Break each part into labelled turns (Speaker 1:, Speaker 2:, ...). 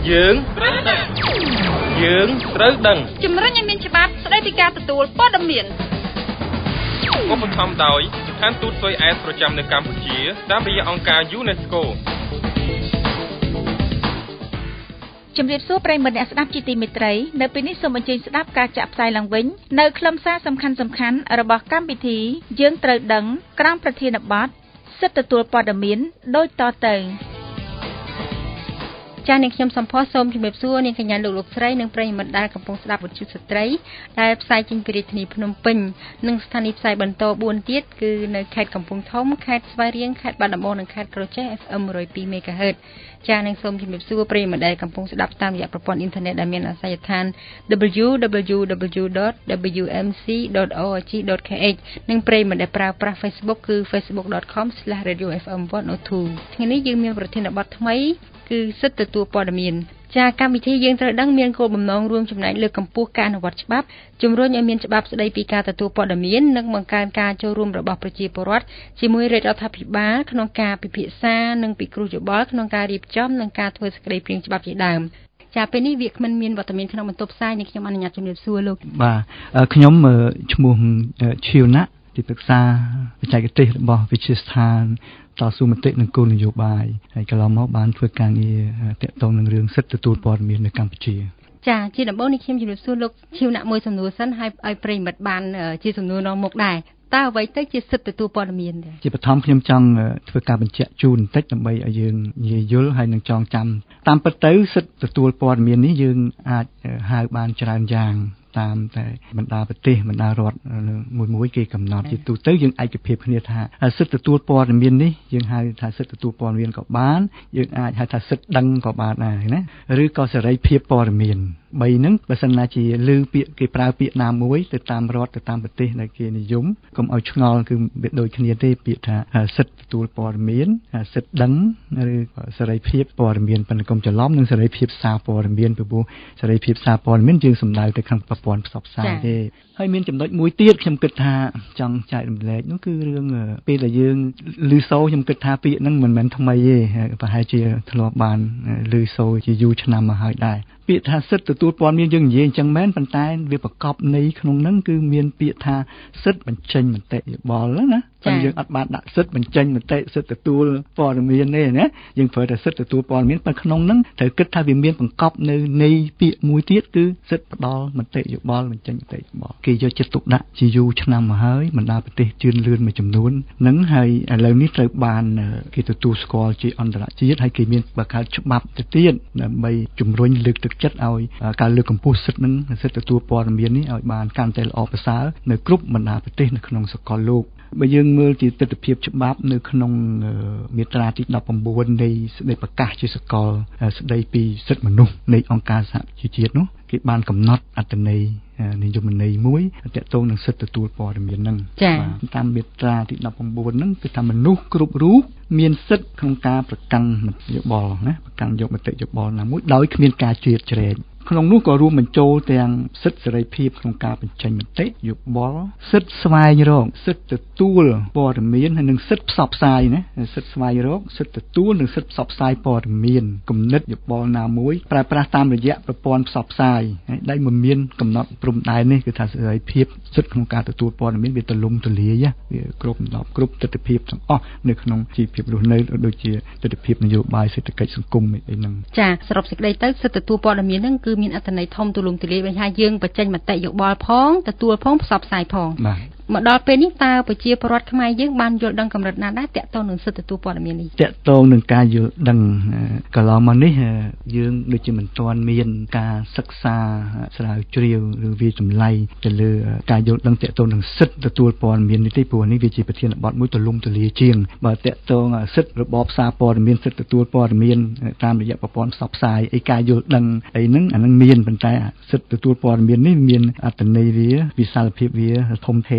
Speaker 1: យើងត្រូវដឹង
Speaker 2: ជំរុញឲ្យមានច្បាប់ស្តីពីការទទួលព័ត៌មាន
Speaker 1: ឧបត្ថម្ភដោយស្ថានទូតស៊ុយអែតប្រចាំនៅកម្ពុជាតាមរយៈអង្គការ UNESCO
Speaker 2: ជំរាបសួរប្រិយមិត្តអ្នកស្ដាប់ជាទីមេត្រីនៅពេលនេះសូមអញ្ជើញស្ដាប់ការចាក់ផ្សាយឡើងវិញនៅខ្លឹមសារសំខាន់ៗរបស់កម្មវិធីយើងត្រូវដឹងក្រោមប្រធានបទសិទ្ធិទទួលព័ត៌មានដូចតទៅចា៎នាងខ្ញុំសំផស្សសូមជម្រាបសួរនាងកញ្ញាលោកស្រីនិងប្រិយមិត្តដែលកំពុងស្ដាប់វិទ្យុស្ត្រីដែលផ្សាយចេញពីរាជធានីភ្នំពេញនិងស្ថានីយ៍ផ្សាយបន្ត4ទៀតគឺនៅខេត្តកំពង់ធំខេត្តស្វាយរៀងខេត្តបាត់ដំបងនិងខេត្តក្រចេះ FM 102 MHz ចា៎នាងសូមជម្រាបសួរប្រិយមិត្តដែលកំពុងស្ដាប់តាមរយៈប្រព័ន្ធអ៊ីនធឺណិតដែលមានអាសយដ្ឋាន www.wmc.org.kh និងប្រិយមិត្តដែលប្រើប្រាស់ Facebook គឺ facebook.com/radiofm102 ថ្ងៃនេះយើងមានប្រធានបទថ្មីគឺសិទ្ធិទទួលព័ត៌មានចាកម្មវិធីយើងត្រូវដឹងមានគោលបំណងរួមចំណែកលើកកម្ពស់ការអនុវត្តច្បាប់ជំរុញឲ្យមានច្បាប់ស្តីពីការទទួលព័ត៌មាននិងបង្កើនការចូលរួមរបស់ប្រជាពលរដ្ឋជាមួយរាជរដ្ឋាភិបាលក្នុងការពិភាក្សានិងពិគ្រោះយោបល់ក្នុងការរៀបចំនិងការធ្វើសេចក្តីព្រាងច្បាប់ជាដើមចាពេលនេះវាគ្មិនមានវត្តមានក្នុងបន្ទប់ផ្សាយនេះខ្ញុំអនុញ្ញាតជម្រាបសួរលោក
Speaker 3: បាទខ្ញុំឈ្មោះឈៀវណាក់ទីប្រឹក្សាបច្ចេកទេសរបស់វិទ្យាស្ថានតស៊ូមតិនិងគោលនយោបាយហើយកន្លងមកបានធ្វើការងារទាក់ទងនឹងរឿងសិទ្ធិទទួលព័ត៌មាននៅកម្ពុជា
Speaker 2: ចាជាដំបូងនេះខ្ញុំជម្រាបសួរលោកឈៀវណាក់មួយសំណួរសិនឲ្យប្រិយមិត្តបានជាសំណួរនាំមុខដែរតើអ្វីទៅជាសិទ្ធិទទួលព័ត៌មាន
Speaker 3: ជាបឋមខ្ញុំចង់ធ្វើការបញ្ជាក់ជូនបន្តិចដើម្បីឲ្យយើងនិយាយយល់ហើយនឹងចងចាំតាមពិតទៅសិទ្ធិទទួលព័ត៌មាននេះយើងអាចហៅបានច្រើនយ៉ាងតាមតែបណ្ដាប្រទេសបណ្ដារដ្ឋមួយគេកំណត់ជាទូទៅយើងឯកភាពគ្នាថាសិទ្ធិទទួលព័ត៌មាននេះយើងហៅថាសិទ្ធិទទួលព័ត៌មានក៏បានយើងអាចហៅថាសិទ្ធិដឹងក៏បានដែរណាឬក៏សេរីភាពព័ត៌មាន3ហ្នឹងបើសិនណាជាឮពាក្យគេប្រើពាក្យណាមួយទៅតាមរដ្ឋទៅតាមប្រទេសដែលគេនិយមកុំឲ្យឆ្ងល់គឺវាដូចគ្នាទេពាក្យថាសិទ្ធិទទួលព័ត៌មានសិទ្ធិដឹងឬក៏សេរីភាពព័ត៌មានប៉ុន្តែកុំច្រឡំនឹងសេរីភាពសារព័ត៌មានពីព្រោះសេរីភាពសារព័ត៌មានយើងសំដៅទៅខាងប្រព័ន្ធផ្សព្វផ្សាយទេហើយមានចំណុចមួយទៀតខ្ញុំគិតថាចង់ចែករំលែកនោះគឺរឿងពេលដែលយើងឮសូរខ្ញុំគិតថាពាក្យហ្នឹងមិនមែនថ្មីទេប្រហែលជាធ្លាប់បានឮសូរជាយូរឆ្នាំមកហើយដែរពាក្យថាសិទ្ធិទទួលព័ត៌មានយើងនិយាយអញ្ចឹងមែនប៉ុន្តែវាប្រកបន័យក្នុងហ្នឹងគឺមានពាក្យថាសិទ្ធិបញ្ចេញមតិយោបល់ណាតែយើងអត់បានដាក់សិទ្ធិបញ្ចេញមតិសិទ្ធិទទួលព័ត៌មានទេណាយើងប្រើតែសិទ្ធិទទួលព័ត៌មានប៉ុន្តែក្នុងហ្នឹងត្រូវគិតថាវាមានបង្កប់នៅន័យពាក្យមួយទៀតគឺសិទ្ធិផ្ដល់មតិយោបល់បញ្ចេញមតិយោបល់គេយកចិត្តទុកដាក់ជាយូរឆ្នាំមកហើយបណ្ដាប្រទេសជឿនលឿនមួយចំនួនហ្នឹងហើយឥឡូវនេះត្រូវបានគេទទួលស្គាល់ជាអន្តរជាតិហើយគេមានបង្កើតច្បាប់ទៅទៀតដើម្បីជំរុញលើកទឹកចិត្តឲ្យការលើកកម្ពស់សិទ្ធិនឹងសិទ្ធិទទួលព័ត៌មាននេះឲ្យបានកាន់តែល្អប្រសើរនៅគ្រប់បណ្ដាប្រទេសនៅក្នុងសកលលោកបើយើងមើលពីទស្សនវិជ្ជាច្បាប់នៅក្នុងមាត្រាទី19នៃសេចក្តីប្រកាសជាសកលស្តីពីសិទ្ធិមនុស្សនៃអង្គការសហជីវជាតិនោះគេបានកំណត់អត្ថន័យនិយមន័យមួយទាក់ទងនឹងសិទ្ធិទទួលព័ត៌មានហ្នឹងតាមមាត្រាទី19ហ្នឹងគឺថាមនុស្សគ្រប់រូបមានសិទ្ធិក្នុងការប្រកាន់មតិយោបល់ណាប្រកាន់យកមតិយោបល់ណាមួយដោយគ្មានការជ្រៀតជ្រែកក្នុងនោះក៏រួមបញ្ចូលទាំងសិទ្ធិសេរីភាពក្នុងការបញ្ចេញមតិយោបល់សិទ្ធិស្វែងរកសិទ្ធិទទួលព័ត៌មានហើយនិងសិទ្ធិផ្សព្វផ្សាយណាសិទ្ធិស្វែងរកសិទ្ធិទទួលនិងសិទ្ធិផ្សព្វផ្សាយព័ត៌មានគំនិតយោបល់ណាមួយប្រើប្រាស់តាមរយៈប្រព័ន្ធផ្សព្វផ្សាយហើយដែលមិនមានកំណត់ព្រំដែននេះគឺថាសេរីភាពសិទ្ធិក្នុងការទទួលព័ត៌មានវាទូលំទូលាយវាគ្រប់ទិដ្ឋភាពទាំងអស់នៅក្នុងជីវភាពរស់នៅដូចជាទិដ្ឋភាពនយោបាយសេដ្ឋកិច្ចសង្គមអីហ្នឹង
Speaker 2: ចាសរុបសេចក្តីទៅសិទ្ធិទទួលព័ត៌មានហ្នឹងគឺមានអត្ថន័យធំទូលំទូលាយបញ្ហាយើងបញ្ចេញមតិយោបល់ផងទទួលផងផ្សព្វផ្សាយផងមកដល់ពេលនេះតើប្រជាពលរដ្ឋខ្មែរយើងបានយល់ដឹងកម្រិតណាដែរតាក់ទងនឹងសិទ្ធិទទួលព័ត៌មាននេះ
Speaker 3: តាក់ទងនឹងការយល់ដឹងកន្លងមកនេះយើងដូចជាមិនទាន់មានការសិក្សាស្រាវជ្រាវឬវាចម្លែកទៅលើការយល់ដឹងតាក់ទងនឹងសិទ្ធិទទួលព័ត៌មាននេះទេព្រោះនេះវាជាប្រធានបទមួយទូលំទូលាយជាងបើតាក់ទងសិទ្ធិរបបសារព័ត៌មានសិទ្ធិទទួលព័ត៌មានតាមរយៈប្រព័ន្ធផ្សព្វផ្សាយឯការយល់ដឹងអីហ្នឹងអាហ្នឹងមានប៉ុន្តែសិទ្ធិទទួលព័ត៌មាននេះមានអត្ថន័យវាវិសាលភាពវាធំធេងណាស់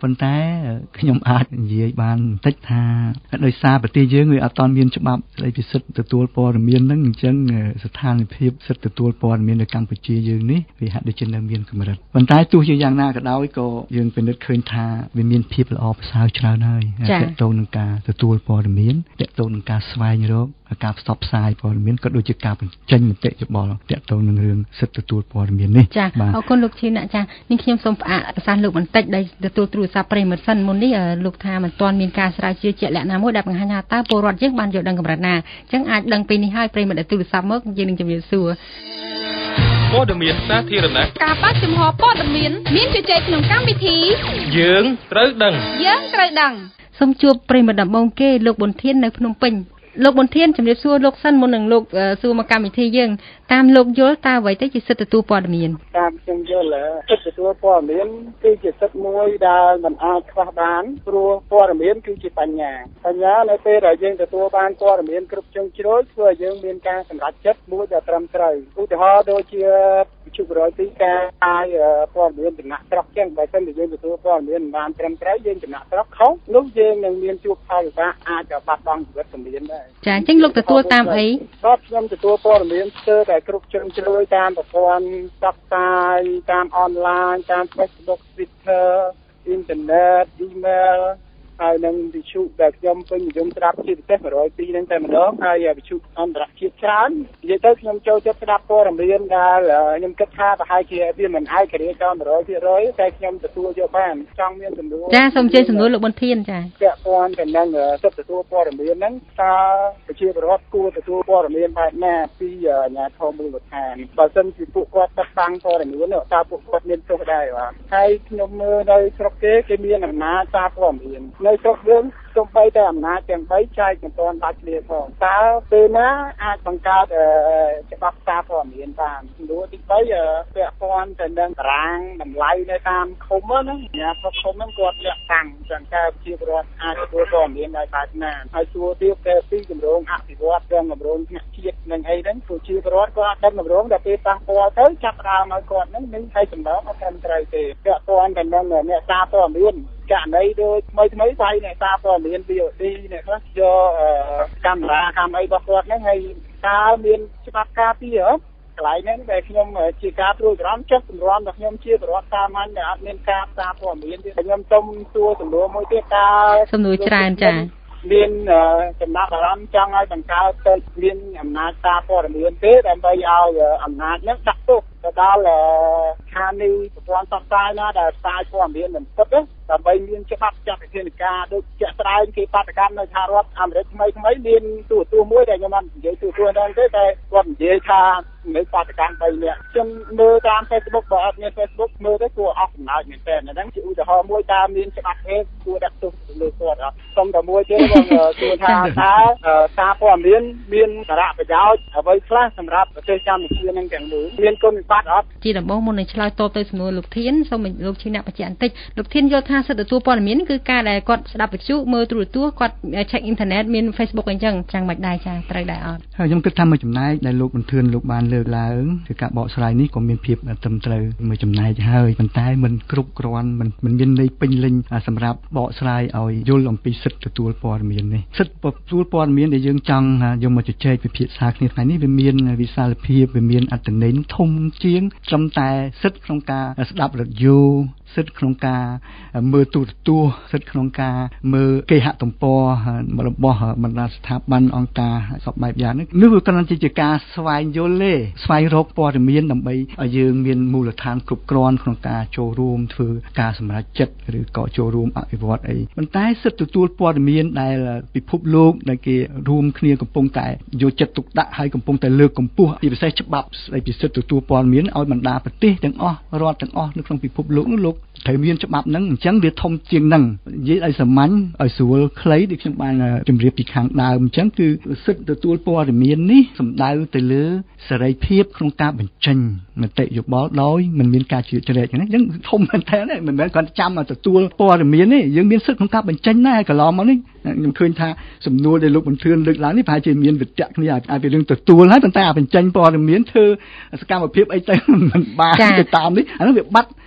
Speaker 3: ប៉ុន្តែខ្ញុំអាចនិយាយបានបន្តិចថាដោយសារប្រទេសយើងវាអត់ទាន់មានច្បាប់ស្តីពីសិទ្ធិទទួលព័ត៌មានហ្នឹងអញ្ចឹងស្ថានភាពសិទ្ធិទទួលព័ត៌មាននៅកម្ពុជាយើងនេះវាហាក់ដូចជានៅមានកម្រិតប៉ុន្តែទោះជាយ៉ាងណាក៏ដោយក៏យើងពិនិត្យឃើញថាវាមានភាពល្អប្រសើរច្រើនហើយទាក់ទងនឹងការទទួលព័ត៌មានទាក់ទងនឹងការស្វែងរកការផ្សព្វផ្សាយព័ត៌មានក៏ដូចជាការបញ្ចេញមតិយោបល់ទាក់ទងនឹងរឿងសិទ្ធិទទួលព័ត៌មាននេះ
Speaker 2: ចាអរគុណលោកឈីណាចានេះខ្ញុំសូមផ្អាកប្រសាសន៍លោកបន្តិចដែលទទួលទូរស័ព្ទប្រិមិត្តសិនមុននេះលោកថាមិនទាន់មានការស្រាវជ្រាវជាក់លាក់ណាមួយដែលបង្ហាញថាតើពលរដ្ឋយើងបានយល់ដឹងកម្រិតណាអញ្ចឹងអាចដឹងពេលនេះហើយប្រិមិត្តដែលទូរស័ព្ទមកយើងនឹងជំរាបសួរ
Speaker 1: ព័ត៌មានសាធារណៈ
Speaker 4: ការបើកចំហព័ត៌មានមានជជែកក្នុងកម្មវិធី
Speaker 1: យើងត្រូវដឹង
Speaker 2: សូមជួបប្រិមិត្តដំបងគេលោកប៊ុនធាននៅភ្នំពេញលោកប៊ុនធានជំរាបសួរលោកសិនមុននឹងលោកសួរមកកម្មវិធីយើងតាមលោកយល់តើអ្វីទៅជាសិទ្ធិទទួលព័ត៌មាន
Speaker 5: តាមខ្ញុំយល់សិទ្ធិទទួលព័ត៌មានគឺជាសិទ្ធិមួយដែលមិនអាចខ្វះបានព្រោះព័ត៌មានគឺជាបញ្ញានៅពេលដែលយើងទទួលបានព័ត៌មានគ្រប់ជ្រុងជ្រោយធ្វើឲ្យយើងមានការសម្រេចចិត្តមួយដែលត្រឹមត្រូវឧទាហរណ៍ដូចជាវិទ្យុបរិយទីការអាយព័ត៌មានចំណាក់ស្រុកចឹងបើមិនយើងទទួលព័ត៌មានមិនបានត្រឹមត្រូវយើងចំណាក់ស្រុកខុសនោះយើងនឹងមានជួបផលវិបាកអាចបាត់បង់ជីវិតសម្រៀនដែរ
Speaker 2: ចាអញ្ចឹងលោកទទួលតាមអី
Speaker 5: បាទខ្ញុំទទួលព័ត៌មានស្ទើរតែគ្រប់ជ្រុងជ្រោយតាមប្រព័ន្ធផ្សព្វផ្សាយតាមអនឡាញតាម Facebook Twitter អ៊ីនធឺណិត email ហើយនឹងវិទ្យុដែលខ្ញុំពេញនិយមស្ដាប់ជាពិសេស102ហ្នឹងតែម្ដងហើយវិទ្យុអន្តរជាតិច្រើននិយាយទៅខ្ញុំចូលចិត្តស្ដាប់ព័ត៌មានដែលខ្ញុំគិតថាប្រហែលជាវាមិនឯករាជ្យដល់ 100% តែខ្ញុំទទួលយកបានចង់មានសំណួរ
Speaker 2: ចាសូមជឿសំណួរលោកប៊ុនធានចា
Speaker 5: ពាក់ព័ន្ធទៅនឹងសិទ្ធិទទួលព័ត៌មានហ្នឹងតើប្រជាពលរដ្ឋគួរទទួលព័ត៌មានបែបណាពីអាជ្ញាធរមូលដ្ឋានបើសិនជាពួកគាត់បិទបាំងព័ត៌មាននោះតើពួកគាត់មានទោសដែរបាទហើយខ្ញុំមើលនៅស្រុកគេមានអំណាចសារព័ត៌មាននៅស្រុកយើងសូម្បីតែអំណាចទាំង3ចែកមិនទាន់ដាច់គ្នាផងតើពេលណាអាចបង្កើតច្បាប់សារព័ត៌មានបានសំណួរទី3ពាក់ព័ន្ធទៅនឹងតារាងតម្លៃនៅតាមឃុំណាអាជ្ញាធរឃុំហ្នឹងគាត់លាក់តាំងចង្កែប្រជាពលរដ្ឋអាចទទួលព័ត៌មានដោយបែបណាហើយសួរទៀតពីគម្រោងអភិវឌ្ឍន៍ទាំងគម្រោងថ្នាក់ជាតិនឹងអីហ្នឹងប្រជាពលរដ្ឋគាត់ដឹងគម្រោងដែលពេលប៉ះពាល់ទៅចាប់ដើមឲ្យគាត់ហ្នឹងនឹងឲ្យចំណងអត់ត្រឹមត្រូវទេពាក់ព័ន្ធទៅនឹងអ្នកសារព័ត៌មានករណីដូចថ្មីស្អីអ្នកសារព័ត៌មាន VOD អ្នកខ្លះយកកាមេរ៉ាកាមអីរបស់គាត់ហ្នឹងហើយតើមានច្បាប់ការពារកន្លែងហ្នឹងដែលខ្ញុំជាការព្រួយបារម្ភចុះសម្រាប់តែខ្ញុំជាពលរដ្ឋសាមញ្ញដែលអត់មានការផ្សាយព័ត៌មានទេខ្ញុំសូមសួរសំណួរមួយទៀតតើ
Speaker 2: សំណួរច្រើនចា
Speaker 5: មានចំណាប់អារម្មណ៍ចង់ឲ្យបង្កើតទៅមានអំណាចសារព័ត៌មានទេដើម្បីឲ្យអំណាចហ្នឹងដាក់ទោសទៅដល់ស្ថានីយ៍ប្រព័ន្ធផ្សព្វផ្សាយណាដែលផ្សាយព័ត៌មានមិនពិតដើម្បីមានច្បាប់ចាត់វិធានការដូចជាក់ស្ដែងគេបាតកម្មនៅសហរដ្ឋអាមេរិកថ្មីមានទូមួយដែលខ្ញុំបាននិយាយទូហ្នឹងទេតែគាត់និយាយថានៅបាតកម្ម3នាក់ខ្ញុំមើលតាម Facebook បើអត់មាន Facebook មើលទៅគួរអស់កំណើតមែនតើហ្នឹងជាឧទាហរណ៍មួយតើមានច្បាប់ទេគួរដាក់ទោសលើគាត់អត់សុំតែមួយទេបងគួរថាតើសារព័ត៌មានសារៈប្រយោជន៍អ្វីខ្លះសម្រាប់ប្រទេសកម្ពុជានឹងទាំងមូលមានគុណវិបត្តិអត់
Speaker 2: ជាដំបូងមុននឹងឆ្លើយតបទៅសំណួរលោកធានសូមលោកឈីណាបញ្ជាក់បន្តិចលោកធានយល់ថាសិទ្ធិទទួលព័ត៌មានគឺការដែលគាត់ស្ដាប់វិទ្យុមើលទូរទស្សន៍គាត់ check អ៊ីនធឺណិតមាន Facebook អីចឹងចាំមិនដែរចាត្រូវដែរអត់
Speaker 3: ហើយខ្ញុំគិតថាមួយចំណែកដែលលោកបន្ទឿនលោកបានលើកឡើងគឺការបកស្រាយនេះក៏មានភាពត្រឹមត្រូវមួយចំណែកហើយប៉ុន្តែមិនគ្រប់គ្រាន់មិនមានន័យពេញលេញសម្រាប់បកស្រាយឲ្យយល់អំពីសិទ្ធិទទួលព័ត៌មាននេះសិទ្ធិទទួលព័ត៌មានដែលយើងចង់យកមកជជែកពិភាក្សាគ្នាថ្ងៃនេះវាមានវិសាលភាពវាមានអត្ថន័យធំជាងត្រឹមតែសិទ្ធិក្នុងការស្ដាប់រ៉ាឌីយ៉ូសិទ្ធិក្នុងការមើលទូរទស្សន៍សិទ្ធិក្នុងការមើលគេហទំព័ររបស់បណ្ដាស្ថាប័នអង្គការសពបែបយ៉ាងនេះវាគ្រាន់តែជាការស្វែងយល់ទេស្វែងរកព័ត៌មានដើម្បីឲ្យយើងមានមូលដ្ឋានគ្រប់គ្រាន់ក្នុងការចូលរួមធ្វើការសម្រេចចិត្តឬក៏ចូលរួមអភិវឌ្ឍអីប៉ុន្តែសិទ្ធិទទួលព័ត៌មានដែលពិភពលោកដែលគេរួមគ្នាកំពុងតែយកចិត្តទុកដាក់ហើយកំពុងតែលើកកម្ពស់ជាពិសេសច្បាប់ស្តីពីសិទ្ធិទទួលព័ត៌មានឲ្យបណ្ដាប្រទេសទាំងអស់រដ្ឋទាំងអស់នៅក្នុងពិភពលោកនោះលោកត្រូវមានច្បាប់ហ្នឹងអញ្ចឹងវាធំជាងហ្នឹងនិយាយឲ្យសាមញ្ញឲ្យស្រួលខ្លីដូចខ្ញុំបានជម្រាបពីខាងដើមអញ្ចឹងគឺសិទ្ធិទទួលព័ត៌មាននេះសំដៅទៅលើសេរីភាពក្នុងការបញ្ចេញមតិយោបល់ដោយមិនមានការជ្រៀតជ្រែកហ្នឹងអញ្ចឹងធំមែនតើមិនមែនគ្រាន់តែចាំឲ្យទទួលព័ត៌មានទេយើងមានសិទ្ធិក្នុងការបញ្ចេញដែរកន្លងមកនេះខ្ញុំឃើញថាសំណួរដែលលោកបន្ទឿនលើកឡើងនេះប្រហែលជាមានវិទ្យាគ្នាអាចពីរឿងទទួលហើយប៉ុន្តែបញ្ចេញព័ត៌មានធ្វើសកម្មភាពអីទៅមិនបានទៅតាមនេះអានោះវាបាត់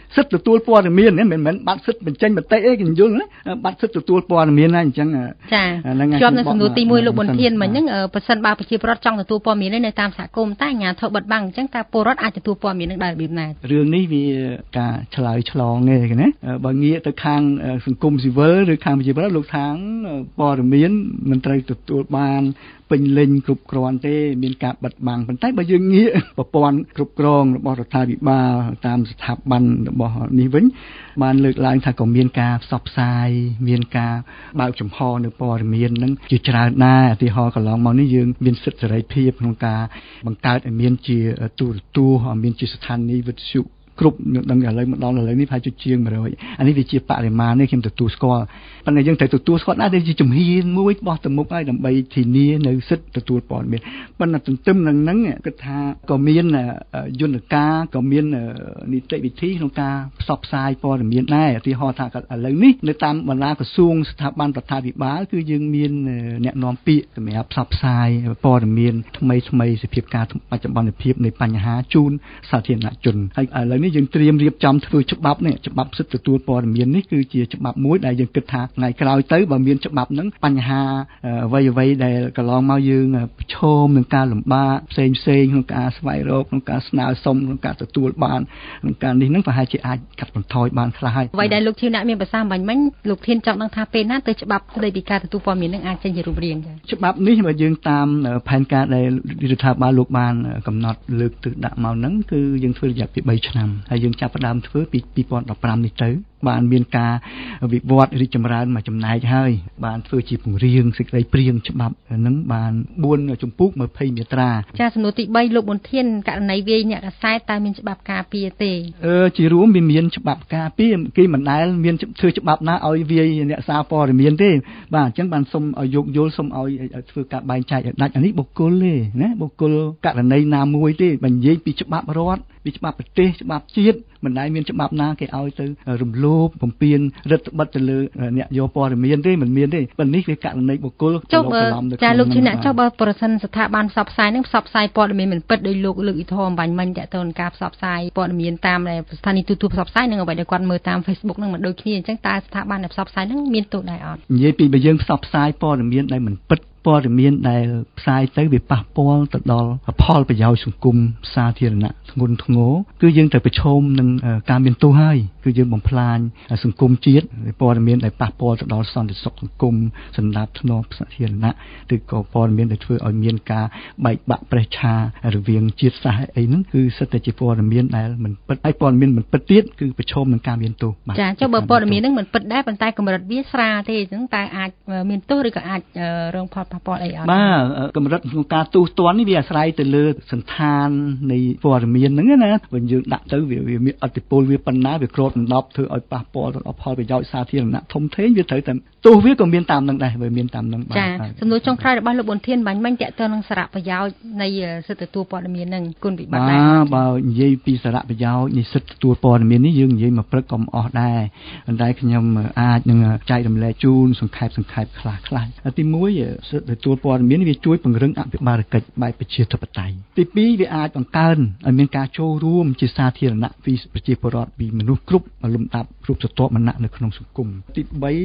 Speaker 3: សិទ្ធិទទួលព័ត៌មាននេះមិនមែនបាត់សិទ្ធិបញ្ចេញមតិអីគេយល់ណាបាត់សិទ្ធិទទួលព័ត៌មានណាអញ្ចឹង
Speaker 2: ចាជាប់នៅសំណួរទី1លោកប៊ុនធានមិញហ្នឹងប្រសិនបើប្រជាពលរដ្ឋចង់ទទួលព័ត៌មាននៅតាមសហគមន៍តែអាជ្ញាធរបិទបាំងអញ្ចឹងតើពលរដ្ឋអាចទទួលព័ត៌មាននឹងដែររបៀបណា
Speaker 3: រឿងនេះវាការឆ្លើយឆ្លងទេណាបើងាកទៅខាងសង្គមស៊ីវិលឬខាងប្រជាពលរដ្ឋលោកថាងព័ត៌មានមិនត្រូវទទួលបានពេញលេញគ្រប់គ្រាន់ទេមានការបិទបាំងប៉ុន្តែបើយើងងាកប្រព័ន្ធគ្រប់គ្រងរបស់រដ្ឋាភិបាលតាមស្ថាប័នរបស់នេះវិញបានលើកឡើងថាក៏មានការផ្សព្វផ្សាយមានការបើកចំហនៅព័ត៌មាននឹងជាច្រើនដែរឧទាហរណ៍កន្លងមកនេះយើងមានសិទ្ធិសេរីភាពក្នុងការបង្កើតឲ្យមានជាទូរទស្សន៍មានជាស្ថានីយ៍វិទ្យុគ្រប់ដឹងឥឡូវមកដល់ឥឡូវនេះប្រហែលជាង100អានេះវាជាបរិមាណនេះខ្ញុំទទួលស្គាល់ប៉ុន្តែយើងត្រូវទទួលស្គាល់ដែរជាជំហានមួយបោះទៅមុខហើយដើម្បីធានានៅសិទ្ធិទទួលព័ត៌មានប៉ុន្តែទន្ទឹមនឹងហ្នឹងគិតថាក៏មានយន្តការក៏មាននីតិវិធីក្នុងការផ្សព្វផ្សាយព័ត៌មានដែរឧទាហរណ៍ថាឥឡូវនេះនៅតាមបណ្ដាក្រសួងស្ថាប័នរដ្ឋាភិបាលគឺយើងមានអ្នកនាំពាក្យសម្រាប់ផ្សព្វផ្សាយព័ត៌មានថ្មីសភាពការបច្ចុប្បន្នភាពនៃបញ្ហាជូនសាធារណជនហើយឥឡូវយើងត្រៀមរៀបចំធ្វើច្បាប់នេះច្បាប់សិទ្ធិទទួលព័ត៌មាននេះគឺជាច្បាប់មួយដែលយើងគិតថាថ្ងៃក្រោយទៅបើមានច្បាប់ហ្នឹងបញ្ហាអ្វីដែលកន្លងមកយើងប្រឈមនឹងការលំបាកផ្សេងក្នុងការស្វែងរកក្នុងការស្នើសុំក្នុងការទទួលបានក្នុងការនេះហ្នឹងប្រហែលជាអាចកាត់បន្ថយបានខ្លះហើយ
Speaker 2: អ្វីដែលលោកធានអ្នកមានប្រសាសន៍បាញ់មិញលោកធានចង់ដឹងថាពេលណាទៅច្បាប់ស្តីពីការទទួលព័ត៌មាននឹងអាចចេញជារូបរាង
Speaker 3: ច្បាប់នេះបើយើងតាមផែនការដែលរដ្ឋាភិបាលលោកបានកំណត់លើកទិសដាក់មកហ្នឹងគឺយើងធ្វើរយៈពេល3ឆ្នាំហើយយើងចាប់ផ្ដើមធ្វើពី2015នេះទៅបានមានការវិវត្តរីកចម្រើនមកចំណែកហើយបានធ្វើជាពង្រៀងសេចក្តីព្រាងច្បាប់ហ្នឹងបាន4ជំពូក20មាត្រា
Speaker 2: ចាសំណួរទី3លោកប៊ុនធានករណីវាយអ្នកកសែតតើមានច្បាប់ការពារទេ
Speaker 3: ជារួមវាមានច្បាប់ការពារគេមិនដែលមានធ្វើច្បាប់ណាឲ្យវាយអ្នកសារព័ត៌មានទេបាទអញ្ចឹងបានសូមឲ្យយោគយល់សូមឲ្យធ្វើការបែងចែកឲ្យដាច់អានេះបុគ្គលទេណាបុគ្គលករណីណាមួយទេបើនិយាយពីច្បាប់រដ្ឋពីច្បាប់ប្រទេសច្បាប់ជាតិមិនដែលមានច្បាប់ណាគេឲ្យទៅរំលោភបំពានរដ្ឋបិទទៅលើអ្នកយកព័ត៌មានទេមិនមានទេប៉ុន្តែនេះវាករណីបុគ្គល
Speaker 2: ចុះចាលោកជាអ្នកចុះបើប្រសិនស្ថាប័នផ្សព្វផ្សាយនឹងផ្សព្វផ្សាយព័ត៌មានមិនពិតដោយលោកលើកឧទាហរណ៍បាញ់មិញតើតើការផ្សព្វផ្សាយព័ត៌មានតាមស្ថានីយទូរទស្សន៍ផ្សព្វផ្សាយនឹងអ្វីដែលគាត់មើលតាម Facebook នឹងមិនដូចគ្នាអញ្ចឹងតើស្ថាប័នដែលផ្សព្វផ្សាយនឹងមានទោសដែរអត់
Speaker 3: និយាយពីបើយើងផ្សព្វផ្សាយព័ត៌មានដែលមិនពិតព័ត៌មានដែលផ្សាយទៅវាប៉ះពាល់ទៅដល់ផលប្រយោជន៍សង្គមសាធារណៈធ្ងន់ធ្ងរគឺយើងត្រូវប្រឈមនឹងការមានទោសហើយគឺយើងបំផ្លាញសង្គមជាតិព័ត៌មានដែលប៉ះពាល់ទៅដល់សន្តិសុខសង្គមសណ្ដាប់ធ្នាប់សាធារណៈឬក៏ព័ត៌មានដែលធ្វើឲ្យមានការបែកបាក់ប្រេះឆារវាងជាតិសាសន៍អីហ្នឹងគឺសិតតែជាព័ត៌មានដែលមិនពិតហើយព័ត៌មានមិនពិតទៀតគឺប្រឈមនឹងការមានទោស
Speaker 2: ចាចុះបើព័ត៌មានហ្នឹងមិនពិតដែរប៉ុន្តែកម្រិតវាស្រាលទេអញ្ចឹងតើអាចមានទោសឬក៏អាចរងផលប៉ះពាល់អីអត់
Speaker 3: បាទកម្រិតក្នុងការទូទាត់នេះវាអាស្រ័យទៅលើសន្តាននៃព័ត៌មានហ្នឹងណាបើយើងដាក់ទៅវាមានឥទ្ធិពលវាប៉ុណ្ណាវាគ្របដណ្ដប់ធ្វើឲ្យប៉ះពាល់ដល់ផលប្រយោជន៍សាធារណៈធំធេងវាត្រូវតែទោសវាក៏មានតាមនឹងដែរវាមានតាមនឹង
Speaker 2: បាទចាសំណួរចុងក្រោយរបស់លោកប៊ុនធានបាញ់មិញតើតើនឹងសារៈប្រយោជន៍នៃសិទ្ធិទទួលព័ត៌មានហ្នឹងគុណវិបត្តិដែរ
Speaker 3: បើនិយាយពីសារៈប្រយោជន៍នៃសិទ្ធិទទួលព័ត៌មាននេះយើងនិយាយមកព្រឹកក៏មិនអស់ដែរប៉ុន្តែខ្ញុំអាចនឹងចែករំលែកជូនសង្ខេបខ្លះទី1សិទ្ធិទទួលព័ត៌មានវាជួយពង្រឹងអភិបាលកិច្ចបែបប្រជាធិបតេយ្យទី2វាអាចបង្កើនឲ្យមានការចូលរួមជាសាធារណៈពីប្រជាពលរដ្ឋពីមនុស្សគ្រប់លំដាប់គ្រប់ស្រទាប់វណ្ណៈនៅក្នុងសង្គមទី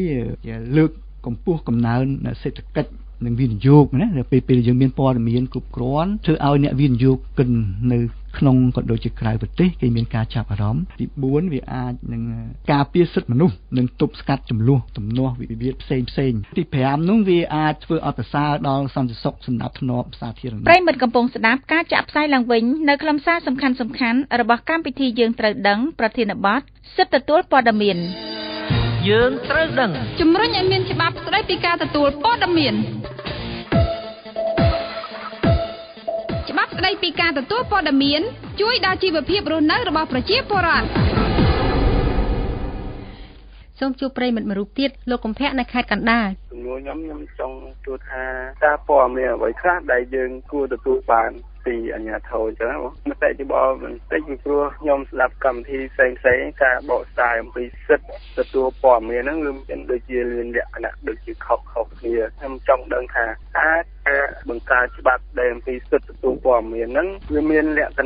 Speaker 3: 3លើកកម្ពស់កំណើនសេដ្ឋកិច្ចនិងវិនិយោគណាពេលយើងមានព័ត៌មានគ្រប់គ្រាន់ធ្វើឲ្យអ្នកវិនិយោគិននៅក្នុងក៏ដូចជាក្រៅប្រទេសគេមានការចាប់អារម្មណ៍ទី4វាអាចនឹងការពារសិទ្ធិមនុស្សនិងទប់ស្កាត់ចំនួនទំនាស់វិវាទផ្សេងទី5នោះវាអាចធ្វើឲ្យប្រសើរដល់សន្តិសុខសណ្ដាប់ធ្នាប់សាធារណៈ
Speaker 4: ប្រិយមិត្តកំពុងស្ដាប់ការចាក់ផ្សាយឡើងវិញនៅខ្លឹមសារសំខាន់របស់កម្មវិធីយើងត្រូវដឹងប្រធានបទសិទ្ធិទទួលព័ត៌មាន
Speaker 6: យើងត្រូវដឹង
Speaker 4: ជំរុញឲ្យមានច្បាប់ស្តីពីការទទួលព័ត៌មានច្បាប់ស្តីពីការទទួលព័ត៌មានជួយដល់ជីវភាពរស់នៅរបស់ប្រជាពលរដ្ឋ
Speaker 2: សូមជួបប្រិយមិត្តមួយរូបទៀតលោកកំភៈនៅខេត្តកណ្ដាល
Speaker 5: ជំនួសខ្ញុំចង់សួរថាតើព័ត៌មានអ្វីខ្លះដែលយើងគួរទទួលបានពីអាជ្ញាធរចឹងណាមតិយោបល់បន្តិចពីព្រោះខ្ញុំស្ដាប់កម្មវិធីផ្សេងការបកស្រាយអំពីសិទ្ធិទទួលព័ត៌មានហ្នឹងវាមានដូចជាលក្ខណៈដូចជាខុសគ្នាខ្ញុំចង់ដឹងថាការបង្កើតច្បាប់ដែលអំពីសិទ្ធិទទួលព័ត៌មានហ្នឹងវាមានលក្ខណៈ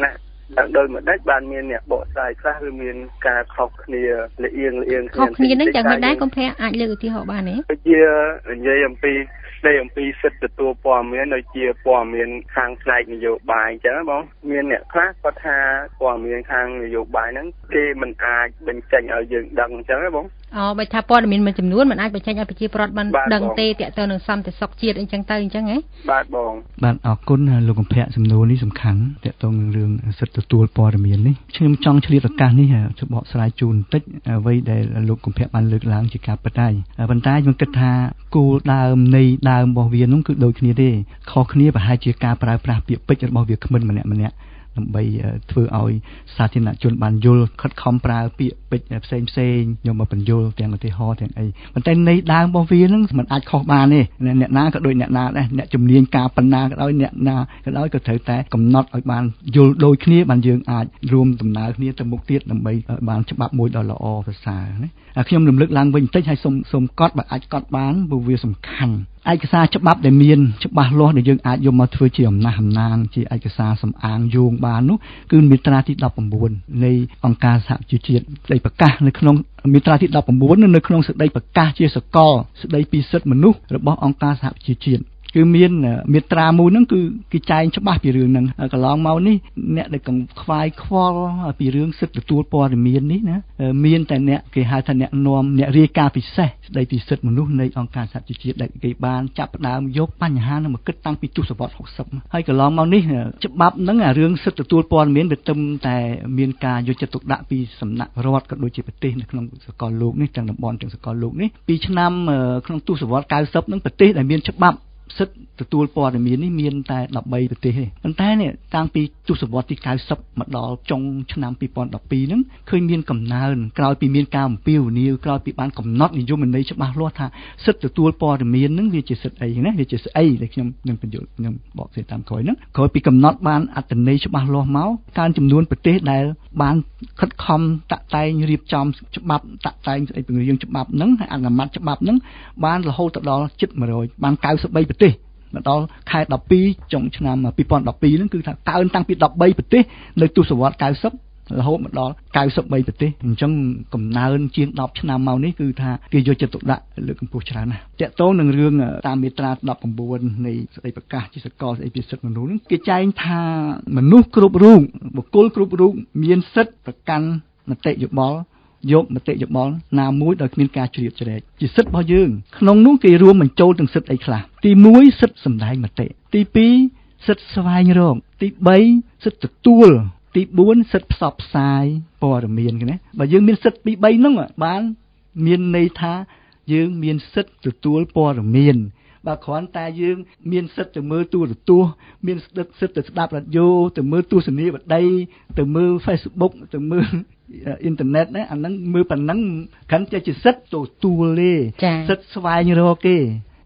Speaker 5: ដោយមិនដាច់បានមានអ្នកបកស្រាយខ្លះឬមានការខុសគ្នាលៀង
Speaker 2: ខុសគ្នានឹងយ៉ាងម៉េចដែរកុំភ័ក្រអាចលើកឧទាហរណ៍បានទេ
Speaker 5: ដូចជានិយាយអំពីសិទ្ធិទទួលព័ត៌មានដូចជាព័ត៌មានខាងផ្នែកនយោបាយអញ្ចឹងបងមានអ្នកខ្លះគាត់ថាព័ត៌មានខាងនយោបាយហ្នឹងគេមិនអាចបញ្ចេញឲ្យយើងដឹងអញ្ចឹងបង
Speaker 2: បើថាព័ត៌មានមួយចំនួនមិនអាចបញ្ចេញឲ្យប្រជាពលរដ្ឋបានដឹងទេទាក់ទងនឹងសន្តិសុខជាតិអញ្ចឹងទៅអញ្ចឹងហ៎
Speaker 5: បាទបង
Speaker 3: បាទអរគុណលោកកំភៈសំណួរនេះសំខាន់ទាក់ទងនឹងរឿងសិទ្ធិទទួលព័ត៌មាននេះខ្ញុំចង់ឆ្លៀតឱកាសនេះជួយបកស្រាយជូនបន្តិចអ្វីដែលលោកកំភៈបានលើកឡើងជាការពិតហើយប៉ុន្តែខ្ញុំគិតថាគោលដើមនៃដើមរបស់វានោះគឺដូចគ្នាទេខុសគ្នាប្រហែលជាការប្រើប្រាស់ពាក្យពេចន៍របស់វាគ្មិនម្នាក់ដើម្បីធ្វើឲ្យសាធារណជនបានយល់ខិតខំប្រើពាក្យពេចន៍ផ្សេងខ្ញុំមកបញ្យល់ទាំងឧទាហរណ៍ទាំងអីប៉ុន្តែនៃដើមរបស់វានឹងមិនអាចខុសបានទេអ្នកណាក៏ដូចអ្នកណាដែរអ្នកជំនាញការប៉ុណ្ណាក៏ដោយអ្នកណាក៏ដោយក៏ត្រូវតែកំណត់ឲ្យបានយល់ដូចគ្នាបានយើងអាចរួមដំណើរគ្នាទៅមុខទៀតដើម្បីបានច្បាប់មួយដ៏ល្អប្រសើរណាខ្ញុំរំលឹកឡើងវិញបន្តិចហើយសូមកត់បើអាចកត់បានព្រោះវាសំខាន់ឯកសារច្បាប់ដែលមានច្បាស់លាស់ដែលយើងអាចយកមកធ្វើជាអំណះអំណាងជាឯកសារសំអាងយោងបាននោះគឺមាត្រាទី19នៃអង្គការសហជីវជាតិស្តីប្រកាសនៅក្នុងមាត្រាទី19នៅក្នុងសេចក្តីប្រកាសជាសកលស្តីពីសិទ្ធិមនុស្សរបស់អង្គការសហជីវជាតិគឺមានមាត្រាមួយហ្នឹងគឺគេចែងច្បាស់ពីរឿងហ្នឹងកន្លងមកនេះអ្នកដែលកង្ខ្វាយខ្វល់ពីរឿងសិទ្ធិទទួលព័ត៌មាននេះណាមានតែអ្នកគេហៅថាអ្នកនាំអ្នករាយការណ៍ពិសេសស្ដីពីសិទ្ធិមនុស្សនៃអង្គការសហជីវជាតិដែលគេបានចាប់ផ្ដើមយកបញ្ហាហ្នឹងមកគិតតាំងពីទសវត្សរ៍60ហើយកន្លងមកនេះច្បាប់ហ្នឹងរឿងសិទ្ធិទទួលព័ត៌មានវាទំតែមានការយកចិត្តទុកដាក់ពីសំណាក់រដ្ឋក៏ដូចជាប្រទេសនៅក្នុងសកលលោកនេះទាំងតំបន់ទាំងសកលលោកនេះពីឆ្នាំក្នុងទសវត្សរ៍90ហ្នឹងប្រទេសដែលមានច្បាប់សិទ្ធិទទួលព័ត៌មាននេះមានតែ13ប្រទេសទេប៉ុន្តែនេះតាំងពីទសវត្សរ៍ទី90មកដល់ចុងឆ្នាំ2012ហ្នឹងឃើញមានកំណើនក្រោយពីមានការអំពាវនាវក្រោយពីបានកំណត់និយមន័យច្បាស់លាស់ថាសិទ្ធិទទួលព័ត៌មានហ្នឹងវាជាសិទ្ធិអីណាវាជាស្អីដែលខ្ញុំនឹងបញ្យល់ខ្ញុំបកស្រាយតាមក្រោយហ្នឹងក្រោយពីកំណត់បានអត្ថន័យច្បាស់លាស់មកកើនចំនួនប្រទេសដែលបានខិតខំតាក់តែងរៀបចំច្បាប់តាក់តែងស្អីពង្រៀងច្បាប់ហ្នឹងហើយអនុម័តច្បាប់ហ្នឹងបានរហូតដល់ជិត100បាន93ប្រទេសមកដល់ខែ12ចុងឆ្នាំ2012ហ្នឹងគឺថាកើនតាំងពី13ប្រទេសនៅទសវត្សរ៍90រហូតមកដល់93ប្រទេសអញ្ចឹងកំណើនជាង10ឆ្នាំមកនេះគឺថាគេយកចិត្តទុកដាក់លើកកម្ពស់ច្រើនណាស់តាក់ទងនឹងរឿងតាមមាត្រា19នៃស្តីប្រកាសជាសកលស្តីពីសិទ្ធិមនុស្សហ្នឹងគេចែងថាមនុស្សគ្រប់រូបបុគ្គលគ្រប់រូបមានសិទ្ធិប្រកាន់មតិយោបល់យកមតិយោបល់ណាមួយដោយគ្មានការជ្រៀតជ្រែកជាសិទ្ធិរបស់យើងក្នុងនោះគេរួមបញ្ចូលទាំងសិទ្ធិអីខ្លះទី1សិទ្ធិសម្ដែងមតិទី2សិទ្ធិស្វែងរកទី3សិទ្ធិទទួលទី4សិទ្ធិផ្សព្វផ្សាយព័ត៌មានណាបើយើងមានសិទ្ធិពី3ហ្នឹងបានមានន័យថាយើងមានសិទ្ធិទទួលព័ត៌មានបើគ្រាន់តែយើងមានសិទ្ធិទៅមើលទូរទស្សន៍មានសិទ្ធិទៅស្ដាប់រ៉ាឌីយ៉ូទៅមើលទស្សនីយបតីទៅមើល Facebook ទៅមើលអ៊ីនធឺណិតណាអាហ្នឹងមើលប៉ុណ្ណឹងគ្រាន់តែជាសិទ្ធិទទួលទេសិទ្ធិស្វែងរកទេ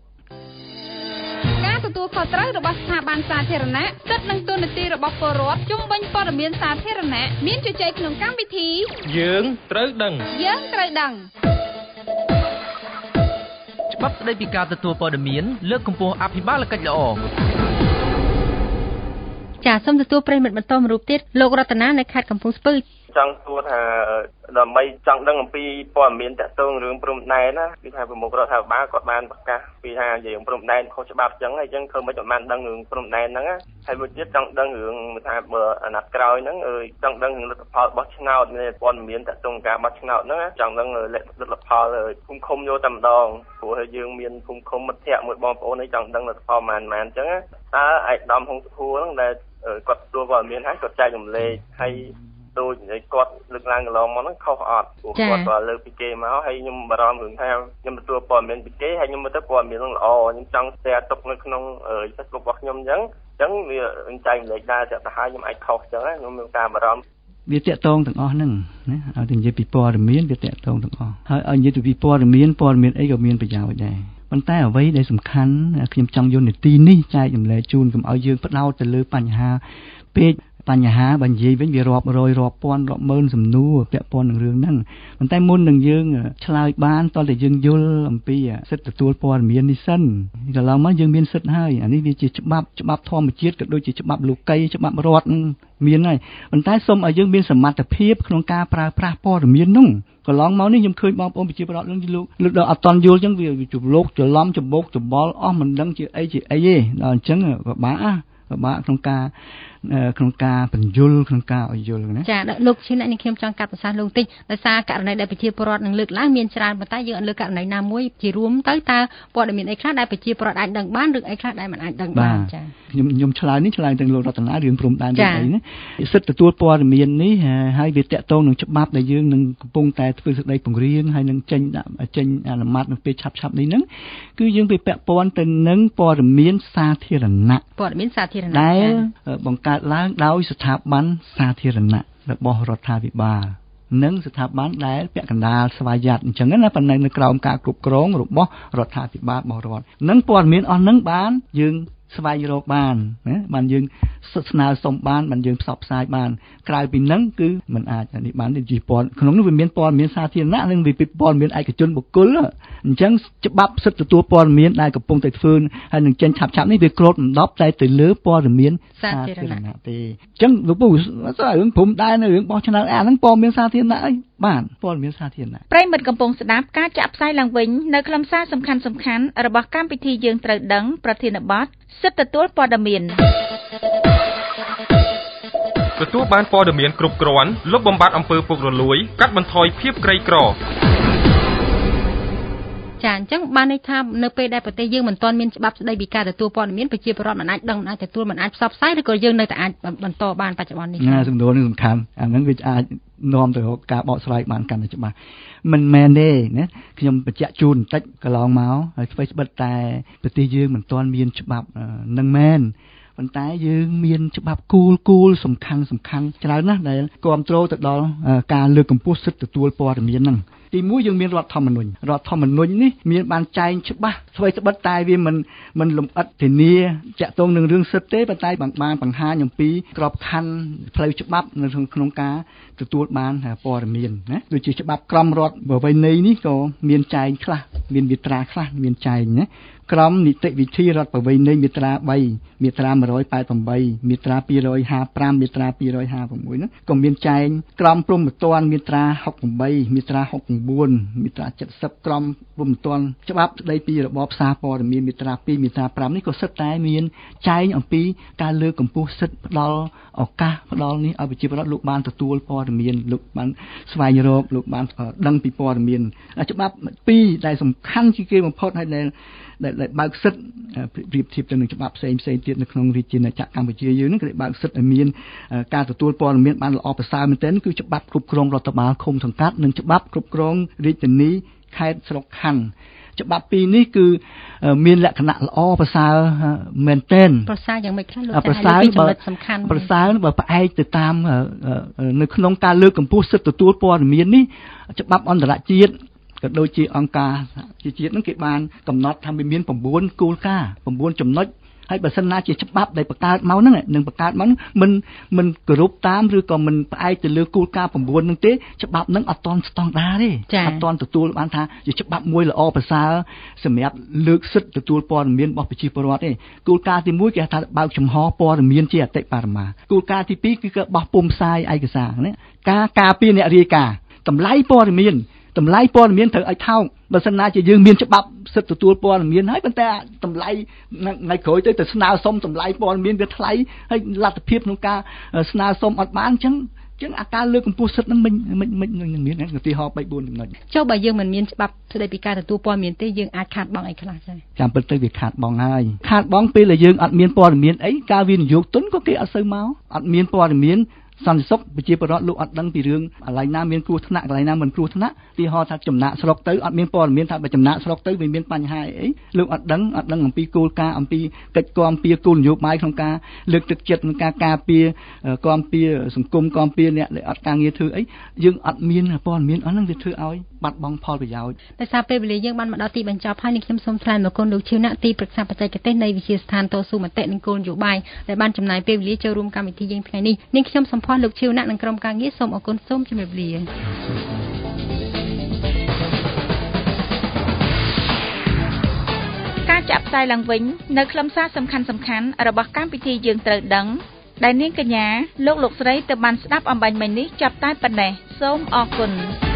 Speaker 4: ការទទួលខុសត្រូវរបស់ស្ថាប័នសាធារណៈសិទ្ធិនិងទូនាទីរបស់ពលរដ្ឋជុំវិញព័ត៌មានសាធារណៈមានជជែកក្នុងកម្មវិធី
Speaker 1: យើងត្រូវដឹង
Speaker 6: ច្បាប់ស្តីពីការទទួលព័ត៌មានលើកកម្ពស់អភិបាលកិច្ចល្អ
Speaker 2: ចាសូមទទួលប្រិយមិត្តបន្តមួយរូបទៀតលោករតនានៅខេត្តកំពង់ស្ពឺ
Speaker 5: ចង់សួរថាដើម្បីចង់ដឹងអំពីព័ត៌មានតាក់ទងរឿងព្រំដែនណាគឺថាប្រមុខរដ្ឋាភិបាលគាត់បានប្រកាសពីថាយើងព្រំដែនខុសច្បាប់អញ្ចឹងហើយអញ្ចឹងធ្វើមិនបានដឹងរឿងព្រំដែនហ្នឹងហើយមួយទៀតចង់ដឹងរឿងថាបើអាណត្តិក្រោយហ្នឹងចង់ដឹងលទ្ធផលបោះឆ្នោតមានព័ត៌មានតាក់ទងការបោះឆ្នោតហ្នឹងចង់ដឹងលទ្ធផលភូមិឃុំយកតែម្ដងព្រោះយើងមានភូមិឃុំមិត្តភ័ក្តិមួយបងប្អូននេះចង់ដឹងលទ្ធផលប៉ុន្មានអញ្ចឹងតើឯកឧត្តមហុងសុភួរហ្នឹងដែលគាត់ទទួលព័ត៌មានហើយគាត់ចែករំលែកហើយដូចគាត់លើកឡើងកន្លងមកហ្នឹងខុសអត់ព្រោះគាត់ក៏លើកពីគេមកហើយខ្ញុំបារម្ភរឿងថាខ្ញុំទទួលព័ត៌មានពីគេហើយខ្ញុំមើលទៅព័ត៌មានហ្នឹងល្អខ្ញុំចង់ share ទុកនៅក្នុង Facebook របស់ខ្ញុំអញ្ចឹងវាចែករំលែកដែរតែទៅហើយខ្ញុំអាចខុសអញ្ចឹងខ្ញុំមានការបារម្ភ
Speaker 3: វាតាក់ទងទាំងអស់ហ្នឹងណាឲ្យតែនិយាយពីព័ត៌មានវាតាក់ទងទាំងអស់ហើយឲ្យនិយាយពីព័ត៌មានអីក៏មានប្រយោជន៍ដែរប៉ុន្តែអ្វីដែលសំខាន់ខ្ញុំចង់យកនីតិនេះចែករំលែកជូនកុំឲ្យយើងផ្ដោតទៅលើបញ្ហាពេកបញ្ហាបើនិយាយវិញវារាប់រយរាប់ពាន់រាប់ម៉ឺនសំណួរពាក់ព័ន្ធនឹងរឿងហ្នឹងប៉ុន្តែមុននឹងយើងឆ្លើយបានតើតែយើងយល់អំពីសិទ្ធិទទួលព័ត៌មាននេះសិនកន្លងមកយើងមានសិទ្ធិហើយអានេះវាជាច្បាប់ធម្មជាតិក៏ដូចជាច្បាប់លោកីច្បាប់រដ្ឋមានហើយប៉ុន្តែសូមឲ្យយើងមានសមត្ថភាពក្នុងការប្រើប្រាស់ព័ត៌មាននោះកន្លងមកនេះខ្ញុំឃើញបងប្អូនប្រជាពលរដ្ឋនឹងលោកដល់អត់តន់យល់អញ្ចឹងវាច្រឡំច្បោកច្បល់អស់មិនដឹងជាអីទេដល់អញ្ចឹងពិបាកក្នុងការបញ្យលក្នុងការឲ្យយល់ណា
Speaker 2: ចាលោកឈិននេះខ្ញុំចង់កាត់ប្រសាសន៍លោកបន្តិចដោយសារករណីដែលប្រជាពលរដ្ឋនឹងលើកឡើងមានច្រើនប៉ុន្តែយើងអត់លើកករណីណាមួយជារួមទៅតើព័ត៌មានអីខ្លះដែលប្រជាពលរដ្ឋអាចដឹងបានឬអីខ្លះដែលមិនអាចដឹងបានចា
Speaker 3: ខ្ញុំឆ្លើយទាំងលោករតនារឿងព្រំដែនអីណាសិទ្ធិទទួលព័ត៌មាននេះហើយវាតកតងនឹងច្បាប់ដែលយើងនឹងកំពុងតែធ្វើសេចក្តីពង្រៀងហើយនឹងចេញអនុម័តនៅពេលឆាប់នេះហ្នឹងគឺយើងវាពាក់ព័ន្ធទៅនឹងព័ត៌មានសាធារណៈដែលបង្កើតឡើងដោយស្ថាប័នសាធារណៈរបស់រដ្ឋាភិបាលនិងស្ថាប័នដែលពាក់កណ្ដាលស្វ័យយ័តអញ្ចឹងណាប៉ុន្តែនៅក្រោមការគ្រប់គ្រងរបស់រដ្ឋាភិបាលរបស់រដ្ឋនឹងព័ត៌មានអស់នឹងបានយើងស្វែងរកបានណាបានយើងស្នើសុំបានយើងផ្សព្វផ្សាយបានក្រៅពីហ្នឹងគឺมันអាចនេះបានជាព័ត៌ក្នុងនោះវាមានព័ត៌មានសាធារណៈនិងវាព័ត៌មានឯកជនបុគ្គលអញ្ចឹងច្បាប់សិទ្ធិទទួលព័ត៌មានដែលកំពុងតែធ្វើហើយនឹងចេញឆាប់នេះវាគ្របដណ្ដប់តែទៅលើព័ត៌មានសាធារណៈទេអញ្ចឹងលោកពូរឿងព្រំដែនរឿងបោះឆ្នោតហ្នឹងព័ត៌មានសាធារណៈអីបានព័ត៌មានសាធារណៈ
Speaker 4: ប្រិយមិត្តកំពុងស្ដាប់ការចាក់ផ្សាយឡើងវិញនៅខ្លឹមសារសំខាន់របស់កម្មវិធីយើងត្រូវដឹងប្រធានបទសិទ្ធិទទួលព័ត៌មាន
Speaker 1: ទទួលបានព័ត៌មានគ្រប់គ្រាន់លុបបំបាត់អំពើពុករលួយកាត់បន្ថយភាពក្រីក្រ
Speaker 2: ចាអញ្ចឹងបានន័យថានៅពេលដែលប្រទេសយើងមិនទាន់មានច្បាប់ស្តីពីការទទួលព័ត៌មានប្រជាពលរដ្ឋមិនអាចដឹងមិនអាចទទួលមិនអាចផ្សព្វផ្សាយឬក៏យើងនៅតែអាចបន្តបានបច្ចុប្បន្ននេះ
Speaker 3: សំណួរនេះសំខាន់អាហ្នឹងវាអាចនាំទៅរកការបកស្រាយបានកាន់តែច្បាស់មិនមែនទេណាខ្ញុំបញ្ជាក់ជូនបន្តិចកន្លងមកហើយស្វ័យស្បិតតែប្រទេសយើងមិនទាន់មានច្បាប់នឹងមែនប៉ុន្តែយើងមានច្បាប់គូលសំខាន់ច្រើនណាស់ដែលគ្រប់គ្រងទៅដល់ការលើកកម្ពស់សិទ្ធិទទួលព័ត៌មានហ្នឹងទីមួយយើងមានរដ្ឋធម្មនុញ្ញនេះមានបានចែងច្បាស់ស្វ័យស្បិតតែវាមិនលំអិតធានាតាក់ទងនឹងរឿងសិទ្ធិទេប៉ុន្តែបានបង្ហាញអំពីក្របខ័ណ្ឌផ្លូវច្បាប់នៅក្នុងការទទួលបានព័ត៌មានណាដូចជាច្បាប់ក្រមរដ្ឋប្រវេណីនេះក៏មានចែងខ្លះមានមាត្រាខ្លះមានចែងណាក្រមនីតិវិធីរដ្ឋប្រវេណីមាត្រា3មាត្រា188មាត្រា255មាត្រា256ហ្នឹងក៏មានចែងក្រមព្រហ្មទណ្ឌមាត្រា68មាត្រា69មាត្រា70ក្រមព្រហ្មទណ្ឌច្បាប់ស្តីពីរបបសារព័ត៌មានមាត្រា2មាត្រា5នេះក៏សិតតែមានចែងអំពីការលើកកម្ពស់សិទ្ធិផ្ដល់ឱកាសផ្ដល់នេះឲ្យប្រជាពលរដ្ឋលោកបានទទួលព័ត៌មានលោកបានស្វែងរកលោកបានដឹងពីព័ត៌មានច្បាប់2ដែលសំខាន់ជាងគេបំផុតហើយដែលបើកសិទ្ធិប្រៀបធៀបទៅនឹងច្បាប់ផ្សេងទៀតនៅក្នុងរាជាណាចក្រកម្ពុជាយើងហ្នឹងគឺបើកសិទ្ធិឲ្យមានការទទួលព័ត៌មានបានល្អប្រសើរមែនទែនគឺច្បាប់គ្រប់គ្រងរដ្ឋបាលឃុំសង្កាត់និងច្បាប់គ្រប់គ្រងរាជធានីខេត្តស្រុកខណ្ឌច្បាប់ពីរនេះគឺមានលក្ខណៈល្អប្រសើរមែនទែន
Speaker 2: ប្រសើរយ៉ាងម៉េចខ្លះលោក
Speaker 3: ប្រសើរចំណុចសំខាន់ប្រសើរបើផ្អែកទៅតាមនៅក្នុងការលើកកម្ពស់សិទ្ធិទទួលព័ត៌មាននេះច្បាប់អន្តរជាតិក៏ដូចជាអង្គការជាជាតិហ្នឹងគេបានកំណត់ថាវាមាន9គោលការណ៍9ចំណុចហើយបើសិនណាជាច្បាប់ដែលបង្កើតមកហ្នឹងនឹងបង្កើតមកមិនគោរពតាមឬក៏មិនផ្អែកទៅលើគោលការណ៍9ហ្នឹងទេច្បាប់ហ្នឹងអត់ទាន់ស្តង់ដារទេអត់ទាន់ទទួលបានថាជាច្បាប់មួយល្អប្រសើរសម្រាប់លើកសិទ្ធិទទួលព័ត៌មានរបស់ប្រជាពលរដ្ឋទេគោលការណ៍ទី1គេថាបើកចំហព័ត៌មានជាអតិបរមាគោលការណ៍ទី2គឺបោះពុម្ពផ្សាយឯកសារណាការការពារអ្នករាយការណ៍តម្លៃព័ត៌មានត្រូវឲ្យថោកបើសិនណាជាយើងមានច្បាប់សិទ្ធិទទួលព័ត៌មានហើយប៉ុន្តែតម្លៃថ្ងៃក្រោយទៅស្នើសុំតម្លៃព័ត៌មានវាថ្លៃហើយលទ្ធភាពក្នុងការស្នើសុំអត់បានអញ្ចឹងអាការលើកកម្ពស់សិទ្ធិហ្នឹងមិនមានឧទាហរណ៍ 3-4 ចំណុច
Speaker 2: ចុះបើយើងមិនមានច្បាប់ស្តីពីការទទួលព័ត៌មានទេយើងអាចខាតបង់អីខ្លះចា៎
Speaker 3: ចាំពិតទៅវាខាតបង់ហើយខាតបង់ពេលដែលយើងអត់មានព័ត៌មានអីការវិនិយោគទុនក៏គេអត់សូវមកអត់មានព័ត៌មានសន្តិសុខប្រជាពលរដ្ឋលោកអត់ដឹងពីរឿងកន្លែងណាមានគ្រោះថ្នាក់កន្លែងណាមិនគ្រោះថ្នាក់ទីហោថាចំណាក់ស្រុកទៅអត់មានព័ត៌មានថាបើចំណាក់ស្រុកទៅវាមានបញ្ហាអីលោកអត់ដឹងអំពីគោលការណ៍អំពីកិច្ចគាំពារគោលនយោបាយក្នុងការលើកទឹកចិត្តក្នុងការការពារគាំពារសង្គមគាំពារអ្នកដែលអត់ការងារធ្វើអីយើងអត់មានព័ត៌មានអស់ហ្នឹងវាធ្វើឲ្យបាត់បង់ផលប្រយោជន៍
Speaker 2: ដោយសារពេលវេលាយើងបានមកដល់ទីបញ្ចប់ហើយនេះខ្ញុំសូមថ្លែងមកគុណលោកឈៀវណាក់ទីប្រឹក្សាបច្ចេកទេសនៃវិទ្យាស្ថានតស៊ូមតិនិងគោលនយោបាយដែលបានចំណាយពេលវេលាចូលរួមកម្មវិធីយើងថ្ងៃនេះនាងខ្ញុំសំផស្សលោកឈៀវណាក់និងក្រុមការងារសូមអរគុណសូមជម្រាបលា
Speaker 4: ការចាក់ផ្សាយឡើងវិញនៅខ្លឹមសារសំខាន់ៗរបស់កម្មវិធីយើងត្រូវដឹងដែលនាងកញ្ញាលោកស្រីទៅបានស្ដាប់អំបញ្ញមិញនេះចាប់តែប៉ុណ្ណេះសូមអរគុណ